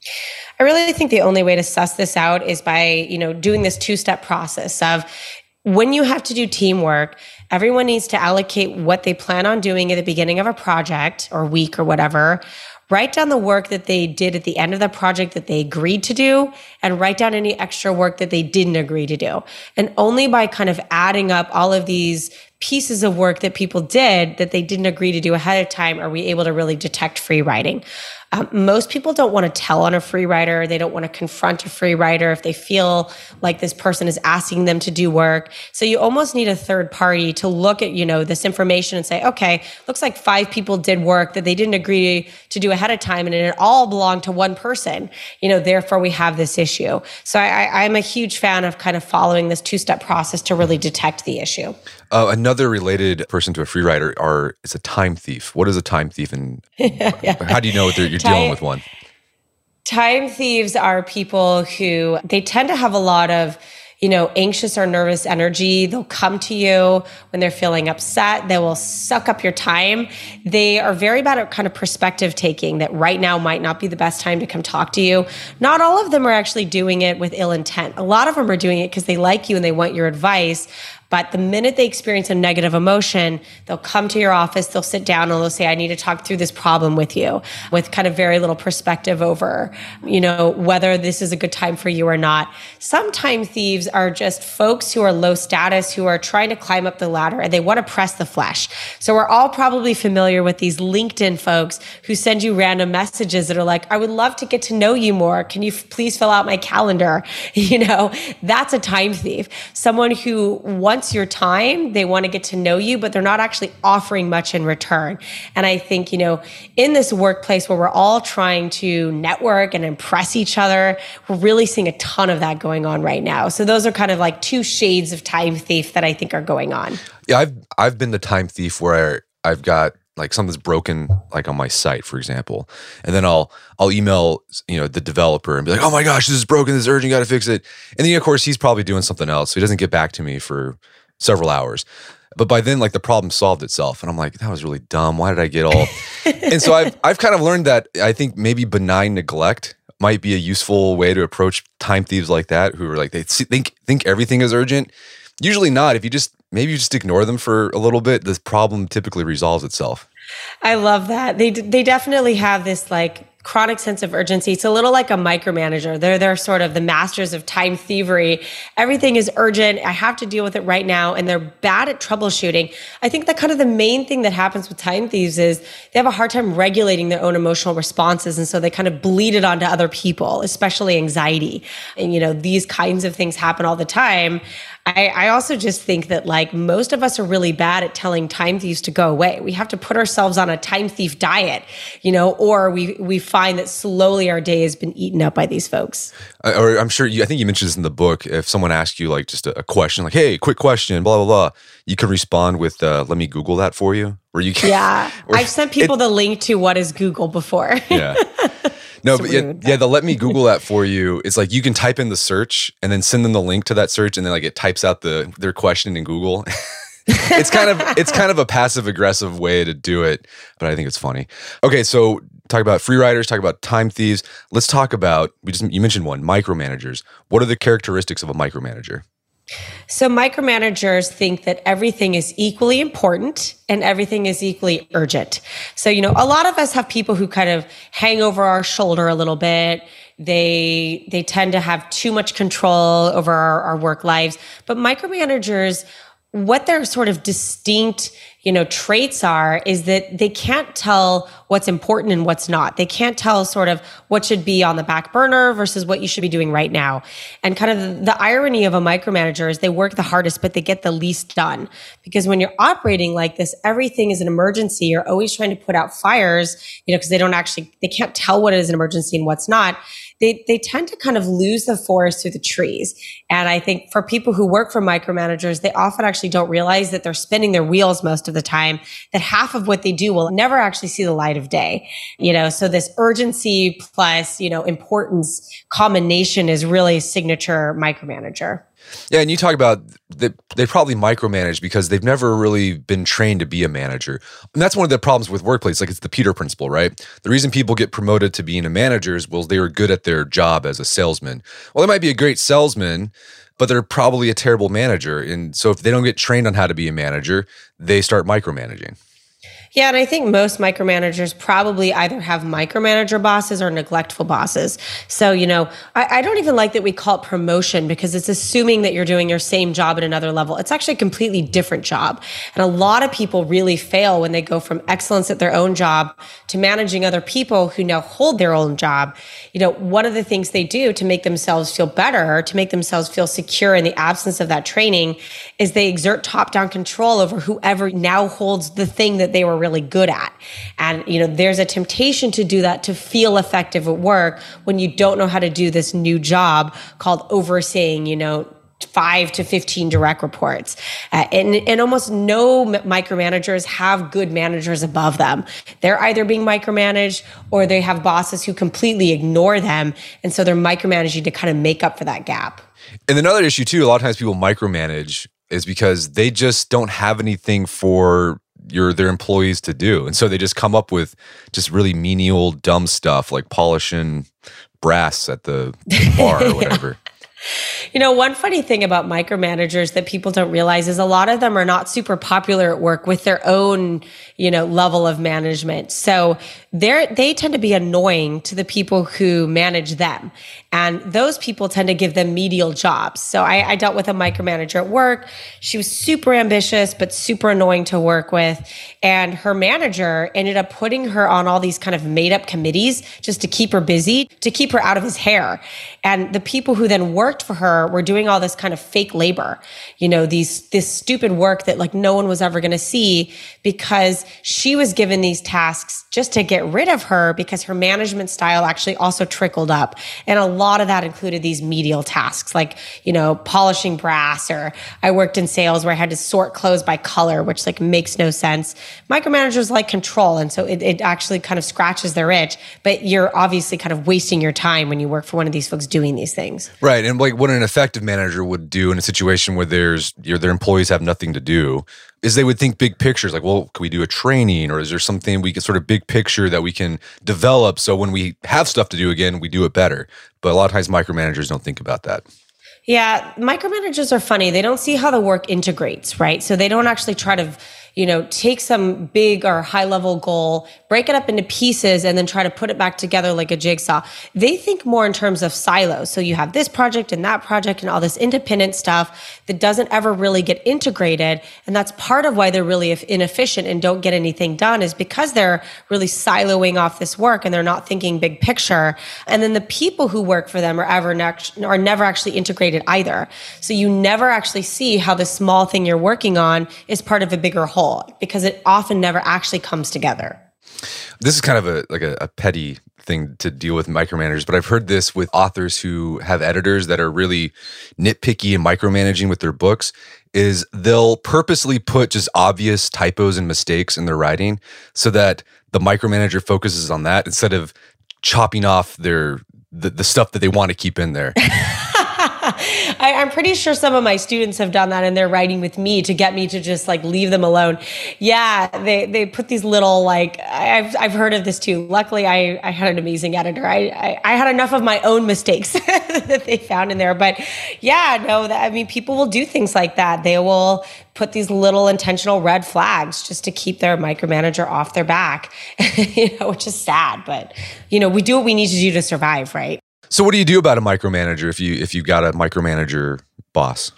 I really think the only way to suss this out is by, you know, doing this two-step process of when you have to do teamwork, everyone needs to allocate what they plan on doing at the beginning of a project or week or whatever. Write down the work that they did at the end of the project that they agreed to do, and write down any extra work that they didn't agree to do. And only by kind of adding up all of these pieces of work that people did that they didn't agree to do ahead of time are we able to really detect free riding. Um, most people don't want to tell on a free rider. They don't want to confront a free rider if they feel like this person is asking them to do work. So you almost need a third party to look at, you know, this information and say, okay, looks like five people did work that they didn't agree to do ahead of time, and it all belonged to one person. You know, therefore we have this issue. So I, I'm a huge fan of kind of following this two-step process to really detect the issue.
Uh, another related person to a free rider are is a time thief. What is a time thief, and yeah. how do you know that you're time, dealing with one?
Time thieves are people who they tend to have a lot of, you know, anxious or nervous energy. They'll come to you when they're feeling upset. They will suck up your time. They are very bad at kind of perspective taking, that right now might not be the best time to come talk to you. Not all of them are actually doing it with ill intent. A lot of them are doing it because they like you and they want your advice. But the minute they experience a negative emotion, they'll come to your office, they'll sit down and they'll say, I need to talk through this problem with you, with kind of very little perspective over, you know, whether this is a good time for you or not. Some time thieves are just folks who are low status, who are trying to climb up the ladder and they want to press the flesh. So we're all probably familiar with these LinkedIn folks who send you random messages that are like, I would love to get to know you more. Can you f- please fill out my calendar? You know, that's a time thief. Someone who wants your time, they want to get to know you, but they're not actually offering much in return. And I think, you know, in this workplace where we're all trying to network and impress each other, we're really seeing a ton of that going on right now. So those are kind of like two shades of time thief that I think are going on.
Yeah, I've I've been the time thief where I've got like something's broken, like on my site, for example, and then I'll I'll email, you know, the developer and be like, oh my gosh, this is broken, this is urgent, got to fix it. And then of course he's probably doing something else, so he doesn't get back to me for several hours. But by then, like, the problem solved itself, and I'm like, that was really dumb. Why did I get all? And so I've I've kind of learned that I think maybe benign neglect might be a useful way to approach time thieves like that, who are like they think think everything is urgent. Usually not. If you just maybe you just ignore them for a little bit, this problem typically resolves itself.
I love that. They they definitely have this like chronic sense of urgency. It's a little like a micromanager. They're they're sort of the masters of time thievery. Everything is urgent. I have to deal with it right now. And they're bad at troubleshooting. I think that kind of the main thing that happens with time thieves is they have a hard time regulating their own emotional responses. And so they kind of bleed it onto other people, especially anxiety. And, you know, these kinds of things happen all the time. I, I also just think that like most of us are really bad at telling time thieves to go away. We have to put ourselves on a time thief diet, you know, or we we find that slowly our day has been eaten up by these folks.
Uh, or I'm sure you, I think you mentioned this in the book. If someone asks you like just a, a question, like, "Hey, quick question," blah blah blah, you can respond with, uh, "Let me Google that for you." Or you can,
yeah, I've sent people it, the link to what is Google before.
Yeah. No, but yeah, yeah, the "let me Google that for you." It's like you can type in the search and then send them the link to that search, and then like it types out the their question in Google. it's kind of it's kind of a passive aggressive way to do it, but I think it's funny. Okay, so talk about free riders, talk about time thieves. Let's talk about we just you mentioned one, micromanagers. What are the characteristics of a micromanager?
So micromanagers think that everything is equally important and everything is equally urgent. So, you know, a lot of us have people who kind of hang over our shoulder a little bit. They they tend to have too much control over our, our work lives. But micromanagers, what their sort of distinct, you know, traits are is that they can't tell what's important and what's not. They can't tell sort of what should be on the back burner versus what you should be doing right now. And kind of the, the irony of a micromanager is they work the hardest, but they get the least done. Because when you're operating like this, everything is an emergency. You're always trying to put out fires, you know, because they don't actually, they can't tell what is an emergency and what's not. They, they tend to kind of lose the forest through the trees. And I think for people who work for micromanagers, they often actually don't realize that they're spinning their wheels most of the time, that half of what they do will never actually see the light of day. You know, so this urgency plus, you know, importance combination is really signature micromanager.
Yeah, and you talk about that they probably micromanage because they've never really been trained to be a manager. And that's one of the problems with workplace. Like it's the Peter principle, right? The reason people get promoted to being a manager is well, they were good at their job as a salesman. Well, they might be a great salesman, but they're probably a terrible manager. And so if they don't get trained on how to be a manager, they start micromanaging.
Yeah, and I think most micromanagers probably either have micromanager bosses or neglectful bosses. So, you know, I, I don't even like that we call it promotion because it's assuming that you're doing your same job at another level. It's actually a completely different job. And a lot of people really fail when they go from excellence at their own job to managing other people who now hold their own job. You know, one of the things they do to make themselves feel better, to make themselves feel secure in the absence of that training, is they exert top-down control over whoever now holds the thing that they were really good at. And, you know, there's a temptation to do that to feel effective at work when you don't know how to do this new job called overseeing, you know, five to fifteen direct reports. Uh, and, and almost no micromanagers have good managers above them. They're either being micromanaged or they have bosses who completely ignore them. And so they're micromanaging to kind of make up for that gap.
And another issue too, a lot of times people micromanage is because they just don't have anything for your their employees to do. And so they just come up with just really menial, dumb stuff like polishing brass at the bar or whatever.
You know, one funny thing about micromanagers that people don't realize is a lot of them are not super popular at work with their own, you know, level of management. So they're, they tend to be annoying to the people who manage them. And those people tend to give them menial jobs. So I, I dealt with a micromanager at work. She was super ambitious, but super annoying to work with. And her manager ended up putting her on all these kind of made up committees just to keep her busy, to keep her out of his hair. And the people who then worked for her were doing all this kind of fake labor, you know, these, this stupid work that like no one was ever going to see because she was given these tasks just to get rid of her because her management style actually also trickled up. And a lot of that included these menial tasks like, you know, polishing brass, or I worked in sales where I had to sort clothes by color, which like makes no sense. Micromanagers like control. And so it, it actually kind of scratches their itch, but you're obviously kind of wasting your time when you work for one of these folks doing these things.
Right. And like what an effective manager would do in a situation where there's your, their employees have nothing to do is they would think big pictures like, well, can we do a training, or is there something we can sort of big picture that we can develop so when we have stuff to do again, we do it better. But a lot of times micromanagers don't think about that.
Yeah, micromanagers are funny. They don't see how the work integrates, right? So they don't actually try to, you know, take some big or high level goal, break it up into pieces, and then try to put it back together like a jigsaw. They think more in terms of silos. So you have this project and that project and all this independent stuff that doesn't ever really get integrated. And that's part of why they're really inefficient and don't get anything done, is because they're really siloing off this work and they're not thinking big picture. And then the people who work for them are ever next, are never actually integrated either. So you never actually see how the small thing you're working on is part of a bigger whole, because it often never actually comes together.
This is kind of a like a, a petty thing to deal with micromanagers, but I've heard this with authors who have editors that are really nitpicky and micromanaging with their books, is they'll purposely put just obvious typos and mistakes in their writing so that the micromanager focuses on that instead of chopping off their the, the stuff that they want to keep in there.
I, I'm pretty sure some of my students have done that in their writing with me to get me to just like leave them alone. Yeah, they they put these little like, I've I've heard of this too. Luckily, I, I had an amazing editor. I, I, I had enough of my own mistakes that they found in there. But yeah, no, that, I mean, people will do things like that. They will put these little intentional red flags just to keep their micromanager off their back, you know, which is sad. But, you know, we do what we need to do to survive, right?
So what do you do about a micromanager if you if you got a micromanager boss?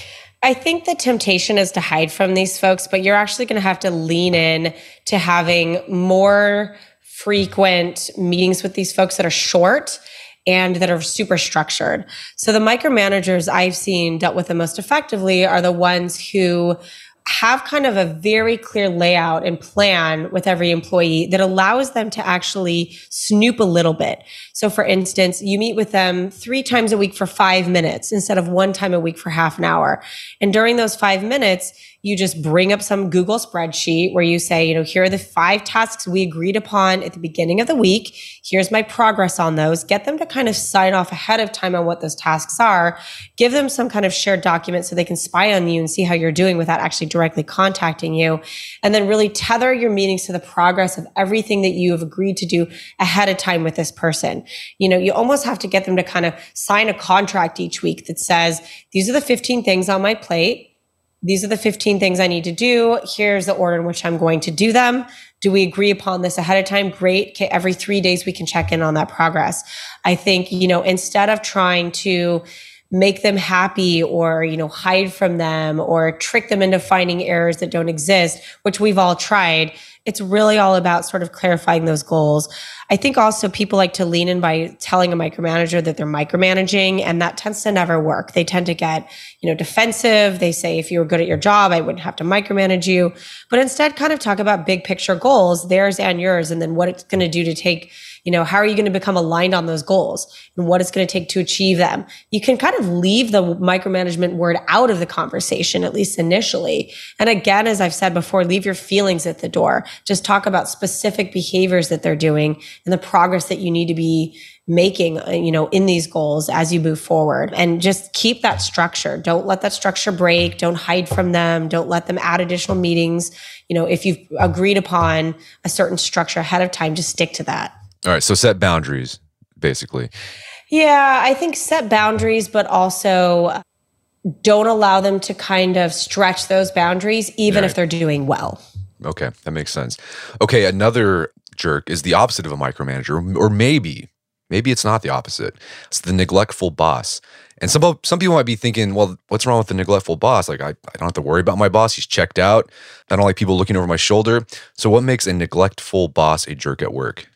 I think the temptation is to hide from these folks, but you're actually going to have to lean in to having more frequent meetings with these folks that are short and that are super structured. So the micromanagers I've seen dealt with the most effectively are the ones who have kind of a very clear layout and plan with every employee that allows them to actually snoop a little bit. So for instance, you meet with them three times a week for five minutes instead of one time a week for half an hour. And during those five minutes, you just bring up some Google spreadsheet where you say, you know, here are the five tasks we agreed upon at the beginning of the week. Here's my progress on those. Get them to kind of sign off ahead of time on what those tasks are. Give them some kind of shared document so they can spy on you and see how you're doing without actually directly contacting you. And then really tether your meetings to the progress of everything that you have agreed to do ahead of time with this person. You know, you almost have to get them to kind of sign a contract each week that says, these are the fifteen things on my plate. These are the fifteen things I need to do. Here's the order in which I'm going to do them. Do we agree upon this ahead of time? Great. Okay, every three days we can check in on that progress. I think, you know, instead of trying to make them happy or, you know, hide from them or trick them into finding errors that don't exist, which we've all tried, it's really all about sort of clarifying those goals. I think also people like to lean in by telling a micromanager that they're micromanaging, and that tends to never work. They tend to get, you know, defensive. They say, if you were good at your job, I wouldn't have to micromanage you. But instead kind of talk about big picture goals, theirs and yours, and then what it's going to do to take, you know, how are you going to become aligned on those goals and what it's going to take to achieve them. You can kind of leave the micromanagement word out of the conversation, at least initially. And again, as I've said before, leave your feelings at the door. Just talk about specific behaviors that they're doing and the progress that you need to be making, you know, in these goals as you move forward, and just keep that structure. Don't let that structure break. Don't hide from them. Don't let them add additional meetings. You know, if you've agreed upon a certain structure ahead of time, just stick to that.
All right. So set boundaries, basically.
Yeah, I think set boundaries, but also don't allow them to kind of stretch those boundaries, even
Right.
if they're doing well.
Okay. That makes sense. Okay. Another jerk is the opposite of a micromanager, or maybe, maybe it's not the opposite. It's the neglectful boss. And some some people might be thinking, well, what's wrong with the neglectful boss? Like, I, I don't have to worry about my boss. He's checked out. I don't like people looking over my shoulder. So what makes a neglectful boss a jerk at work?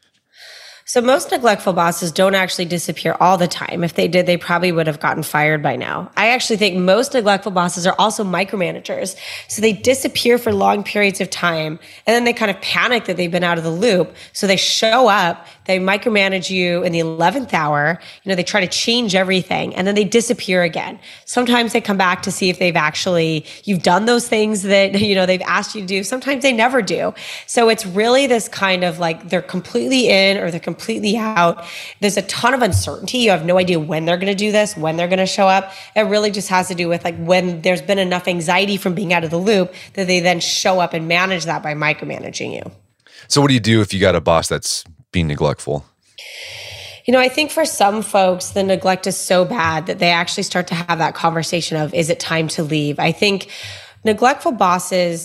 So most neglectful bosses don't actually disappear all the time. If they did, they probably would have gotten fired by now. I actually think most neglectful bosses are also micromanagers. So they disappear for long periods of time, and then they kind of panic that they've been out of the loop. So they show up, they micromanage you in the eleventh hour. You know, they try to change everything, and then they disappear again. Sometimes they come back to see if they've actually, you've done those things that, you know, they've asked you to do. Sometimes they never do. So it's really this kind of like, they're completely in or they're completely out. There's a ton of uncertainty. You have no idea when they're going to do this, when they're going to show up. It really just has to do with like when there's been enough anxiety from being out of the loop that they then show up and manage that by micromanaging you.
So what do you do if you got a boss that's being neglectful?
You know, I think for some folks, the neglect is so bad that they actually start to have that conversation of, is it time to leave? I think neglectful bosses,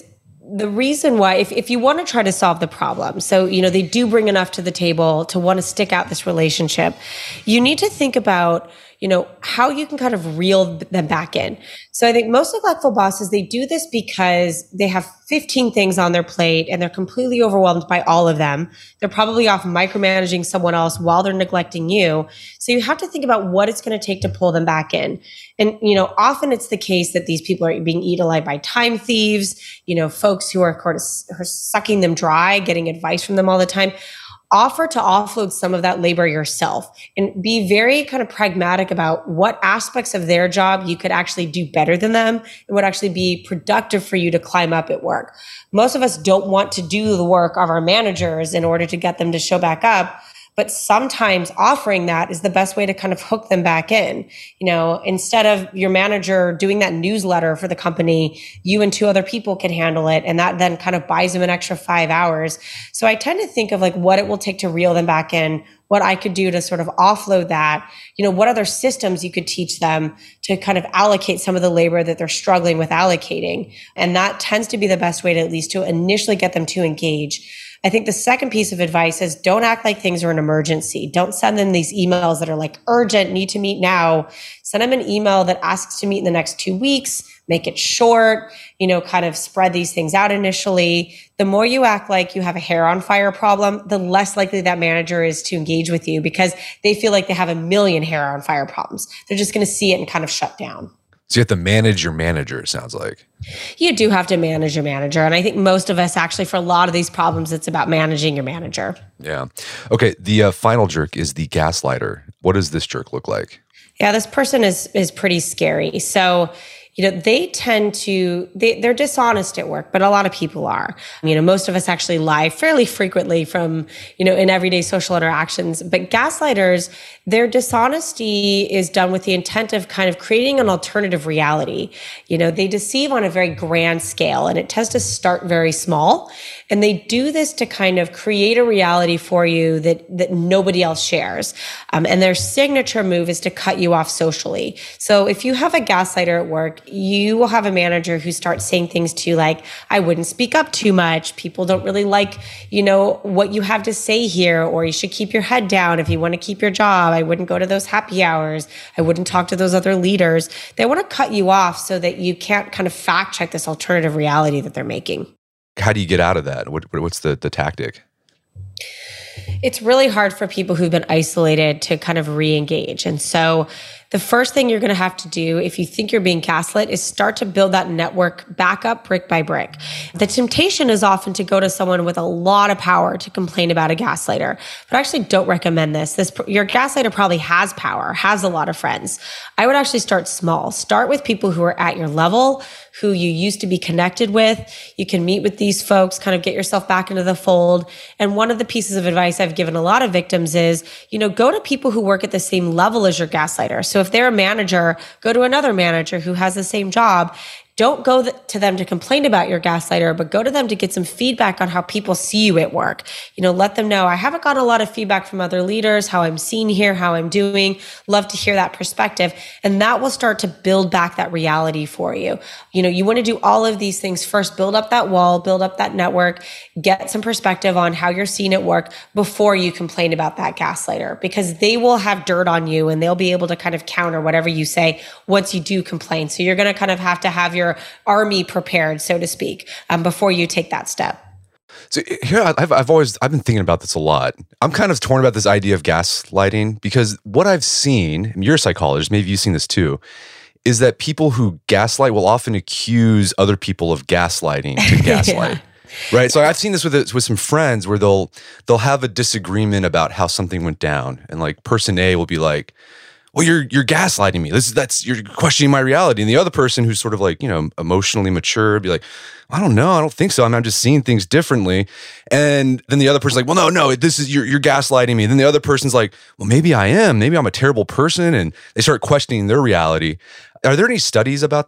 the reason why, if, if you want to try to solve the problem, so, you know, they do bring enough to the table to want to stick out this relationship, you need to think about, you know, how you can kind of reel them back in. So I think most neglectful bosses, they do this because they have fifteen things on their plate and they're completely overwhelmed by all of them. They're probably off micromanaging someone else while they're neglecting you. So you have to think about what it's going to take to pull them back in. And, you know, often it's the case that these people are being eaten alive by time thieves, you know, folks who are, of course, are sucking them dry, getting advice from them all the time. Offer to offload some of that labor yourself and be very kind of pragmatic about what aspects of their job you could actually do better than them and would actually be productive for you to climb up at work. Most of us don't want to do the work of our managers in order to get them to show back up. But sometimes offering that is the best way to kind of hook them back in. You know, instead of your manager doing that newsletter for the company, you and two other people can handle it. And that then kind of buys them an extra five hours. So I tend to think of like what it will take to reel them back in, what I could do to sort of offload that, you know, what other systems you could teach them to kind of allocate some of the labor that they're struggling with allocating. And that tends to be the best way to at least to initially get them to engage. I think the second piece of advice is don't act like things are an emergency. Don't send them these emails that are like urgent, need to meet now. Send them an email that asks to meet in the next two weeks, make it short, you know, kind of spread these things out initially. The more you act like you have a hair on fire problem, the less likely that manager is to engage with you because they feel like they have a million hair on fire problems. They're just going to see it and kind of shut down.
So you have to manage your manager, it sounds like.
You do have to manage your manager. And I think most of us actually, for a lot of these problems, it's about managing your manager.
Yeah. Okay. The uh, final jerk is the gaslighter. What does this jerk look like?
Yeah, this person is is pretty scary. So, you know, they tend to, they, they're dishonest at work, but a lot of people are. You know, most of us actually lie fairly frequently from, you know, in everyday social interactions. But gaslighters, their dishonesty is done with the intent of kind of creating an alternative reality. You know, they deceive on a very grand scale and it tends to start very small. And they do this to kind of create a reality for you that, that nobody else shares. Um, and their signature move is to cut you off socially. So if you have a gaslighter at work, you will have a manager who starts saying things to you like, I wouldn't speak up too much. People don't really like, you know, what you have to say here, or you should keep your head down if you want to keep your job. I wouldn't go to those happy hours. I wouldn't talk to those other leaders. They want to cut you off so that you can't kind of fact check this alternative reality that they're making.
How do you get out of that? What, what's the, the tactic?
It's really hard for people who've been isolated to kind of re-engage. And so the first thing you're going to have to do if you think you're being gaslit is start to build that network back up brick by brick. The temptation is often to go to someone with a lot of power to complain about a gaslighter, but I actually don't recommend this. This your gaslighter probably has power, has a lot of friends. I would actually start small. Start with people who are at your level, who you used to be connected with. You can meet with these folks, kind of get yourself back into the fold. And one of the pieces of advice I've given a lot of victims is, you know, go to people who work at the same level as your gaslighter. So if they're a manager, go to another manager who has the same job. Don't go th- to them to complain about your gaslighter, but go to them to get some feedback on how people see you at work. You know, let them know, I haven't gotten a lot of feedback from other leaders, how I'm seen here, how I'm doing. Love to hear that perspective. And that will start to build back that reality for you. You know, you want to do all of these things first, build up that wall, build up that network, get some perspective on how you're seen at work before you complain about that gaslighter, because they will have dirt on you and they'll be able to kind of counter whatever you say once you do complain. So you're going to kind of have to have your army prepared, so to speak, um, before you take that step.
So here, I've, I've always, I've been thinking about this a lot. I'm kind of torn about this idea of gaslighting because what I've seen, and you're a psychologist, maybe you've seen this too, is that people who gaslight will often accuse other people of gaslighting to gaslight. Yeah. Right. So I've seen this with with some friends where they'll they'll have a disagreement about how something went down, and like person A will be like, well, you're you're gaslighting me. This is that's you're questioning my reality. And the other person who's sort of like, you know, emotionally mature, be like, I don't know, I don't think so. I mean, I'm just seeing things differently. And then the other person's like, well, no, no, this is you're you're gaslighting me. And then the other person's like, well, maybe I am. Maybe I'm a terrible person. And they start questioning their reality. Are there any studies about that?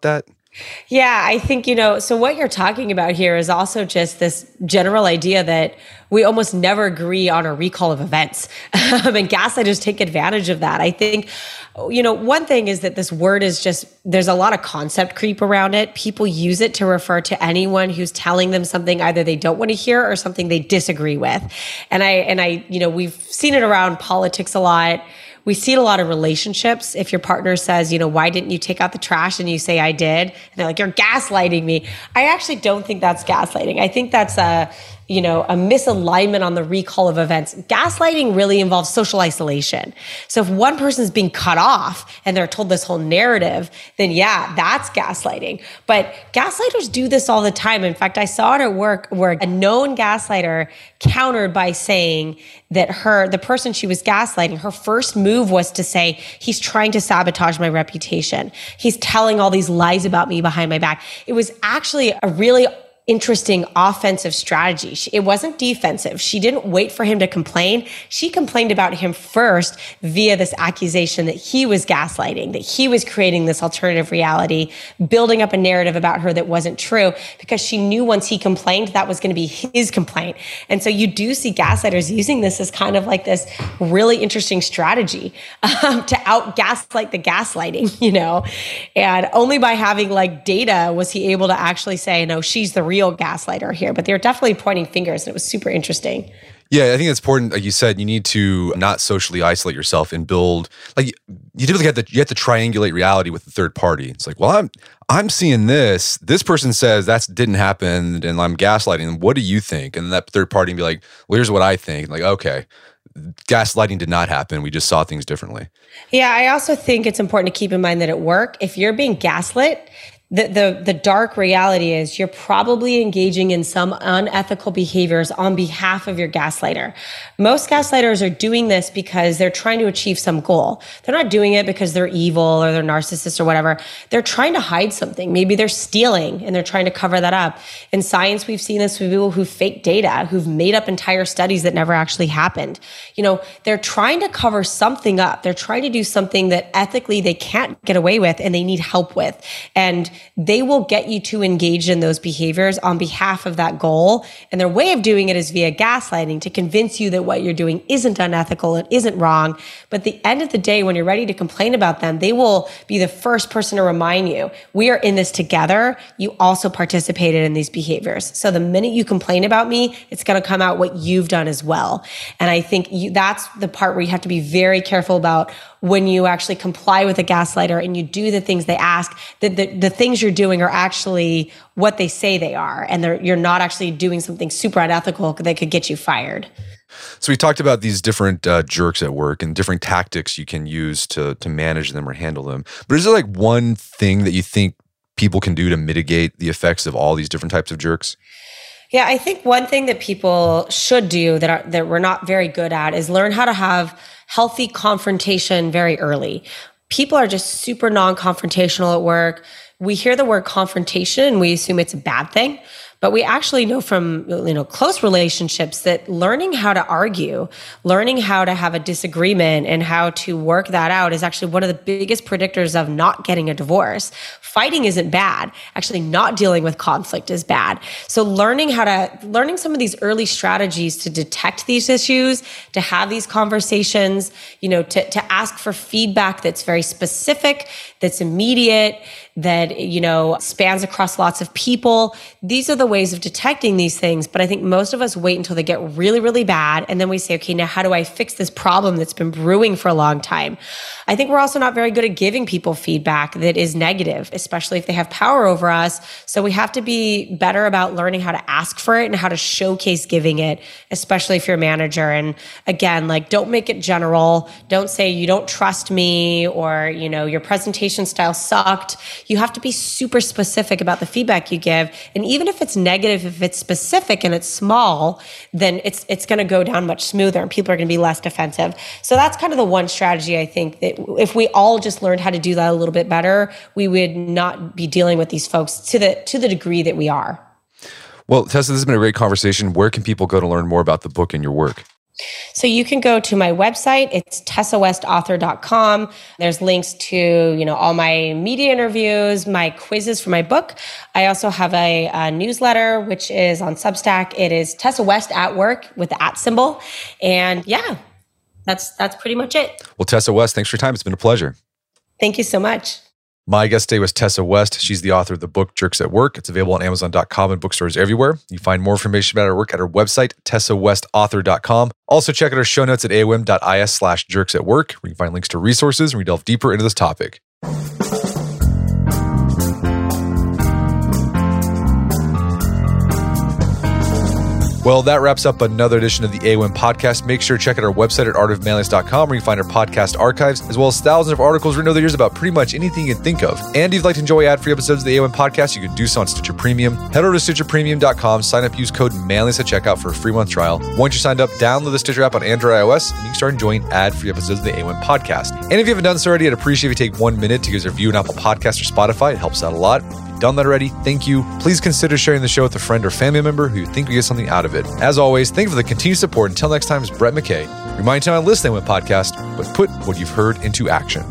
Yeah, I think, you know, so what you're talking about here is also just this general idea that we almost never agree on a recall of events. And gaslighters take advantage of that. I think, you know, one thing is that this word is just, there's a lot of concept creep around it. People use it to refer to anyone who's telling them something either they don't want to hear or something they disagree with. And I, and I, you know, we've seen it around politics a lot. We see it a lot of relationships. If your partner says, you know, why didn't you take out the trash? And you say, I did. And they're like, you're gaslighting me. I actually don't think that's gaslighting. I think that's a, you know, a misalignment on the recall of events. Gaslighting really involves social isolation. So if one person's being cut off and they're told this whole narrative, then yeah, that's gaslighting. But gaslighters do this all the time. In fact, I saw it at work where a known gaslighter countered by saying that her, the person she was gaslighting, her first move was to say, he's trying to sabotage my reputation. He's telling all these lies about me behind my back. It was actually a really interesting offensive strategy. It wasn't defensive. She didn't wait for him to complain. She complained about him first via this accusation that he was gaslighting, that he was creating this alternative reality, building up a narrative about her that wasn't true, because she knew once he complained, that was going to be his complaint. And so you do see gaslighters using this as kind of like this really interesting strategy um, to out gaslight the gaslighting, you know, and only by having like data was he able to actually say, no, she's the real gaslighter here. But they were definitely pointing fingers, and it was super interesting.
Yeah, I think it's important. Like you said, you need to not socially isolate yourself and build. Like you typically have to you have to triangulate reality with the third party. It's like, well, I'm I'm seeing this. This person says that didn't happen, and I'm gaslighting. What do you think? And that third party can be like, well, here's what I think. Like, okay, gaslighting did not happen. We just saw things differently.
Yeah, I also think it's important to keep in mind that at work, if you're being gaslit, The, the the dark reality is you're probably engaging in some unethical behaviors on behalf of your gaslighter. Most gaslighters are doing this because they're trying to achieve some goal. They're not doing it because they're evil or they're narcissists or whatever. They're trying to hide something. Maybe they're stealing and they're trying to cover that up. In science, we've seen this with people who fake data, who've made up entire studies that never actually happened. You know, they're trying to cover something up. They're trying to do something that ethically they can't get away with and they need help with. And they will get you to engage in those behaviors on behalf of that goal. And their way of doing it is via gaslighting to convince you that what you're doing isn't unethical, it isn't wrong. But at the end of the day, when you're ready to complain about them, they will be the first person to remind you, we are in this together. You also participated in these behaviors. So the minute you complain about me, it's going to come out what you've done as well. And I think you, that's the part where you have to be very careful about when you actually comply with a gaslighter and you do the things they ask, that the, the things you're doing are actually what they say they are. And they're, you're not actually doing something super unethical that could get you fired.
So we talked about these different uh, jerks at work and different tactics you can use to to manage them or handle them. But is there like one thing that you think people can do to mitigate the effects of all these different types of jerks?
Yeah, I think one thing that people should do that are, that we're not very good at is learn how to have healthy confrontation very early. People are just super non-confrontational at work. We hear the word confrontation and we assume it's a bad thing. But we actually know from, you know, close relationships that learning how to argue, learning how to have a disagreement and how to work that out is actually one of the biggest predictors of not getting a divorce. Fighting isn't bad. Actually, not dealing with conflict is bad. So learning how to, learning some of these early strategies to detect these issues, to have these conversations, you know, to, to ask for feedback that's very specific, that's immediate, that, you know, spans across lots of people. These are the ways of detecting these things. But I think most of us wait until they get really, really bad. And then we say, okay, now how do I fix this problem that's been brewing for a long time? I think we're also not very good at giving people feedback that is negative, especially if they have power over us. So we have to be better about learning how to ask for it and how to showcase giving it, especially if you're a manager. And again, like, don't make it general. Don't say you don't trust me or, you know, your presentation style sucked. You have to be super specific about the feedback you give. And even if it's negative, if it's specific and it's small, then it's it's going to go down much smoother and people are going to be less defensive. So that's kind of the one strategy I think that if we all just learned how to do that a little bit better, we would not be dealing with these folks to the to the degree that we are.
Well, Tessa, this has been a great conversation. Where can people go to learn more about the book and your work?
So you can go to my website. It's tessa west author dot com. There's links to, you know, all my media interviews, my quizzes for my book. I also have a, a newsletter, which is on Substack. It is Tessa West at Work with the at symbol. And yeah, that's, that's pretty much it.
Well, Tessa West, thanks for your time. It's been a pleasure.
Thank you so much.
My guest today was Tessa West. She's the author of the book Jerks at Work. It's available on amazon dot com and bookstores everywhere. You find more information about her work at her website, tessa west author dot com. Also check out our show notes at A O M dot I S slash jerks at work, where you can find links to resources and we delve deeper into this topic. Well, that wraps up another edition of the A O M podcast. Make sure to check out our website at art of manliness dot com, where you can find our podcast archives, as well as thousands of articles written over the years about pretty much anything you can think of. And if you'd like to enjoy ad-free episodes of the A O M podcast, you can do so on Stitcher Premium. Head over to stitcher premium dot com, sign up, use code manliness at checkout for a free month trial. Once you're signed up, download the Stitcher app on Android or iOS, and you can start enjoying ad-free episodes of the A O M podcast. And if you haven't done so already, I'd appreciate if you take one minute to give us a review on Apple Podcasts or Spotify. It helps out a lot. Done that already, thank you. Please consider sharing the show with a friend or family member who you think will get something out of it. As always, thank you for the continued support. Until next time, it's Brett McKay. Remind you to not listen to the podcast, but put what you've heard into action.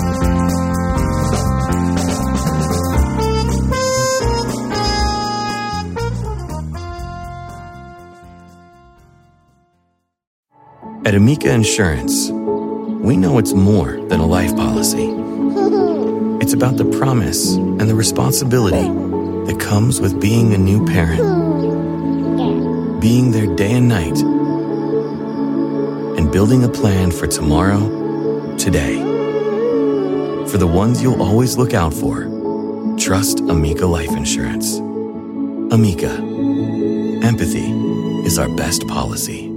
At Amica Insurance, we know it's more than a life policy. It's about the promise and the responsibility that comes with being a new parent. Being there day and night. And building a plan for tomorrow, today. For the ones you'll always look out for, trust Amica Life Insurance. Amica. Empathy is our best policy.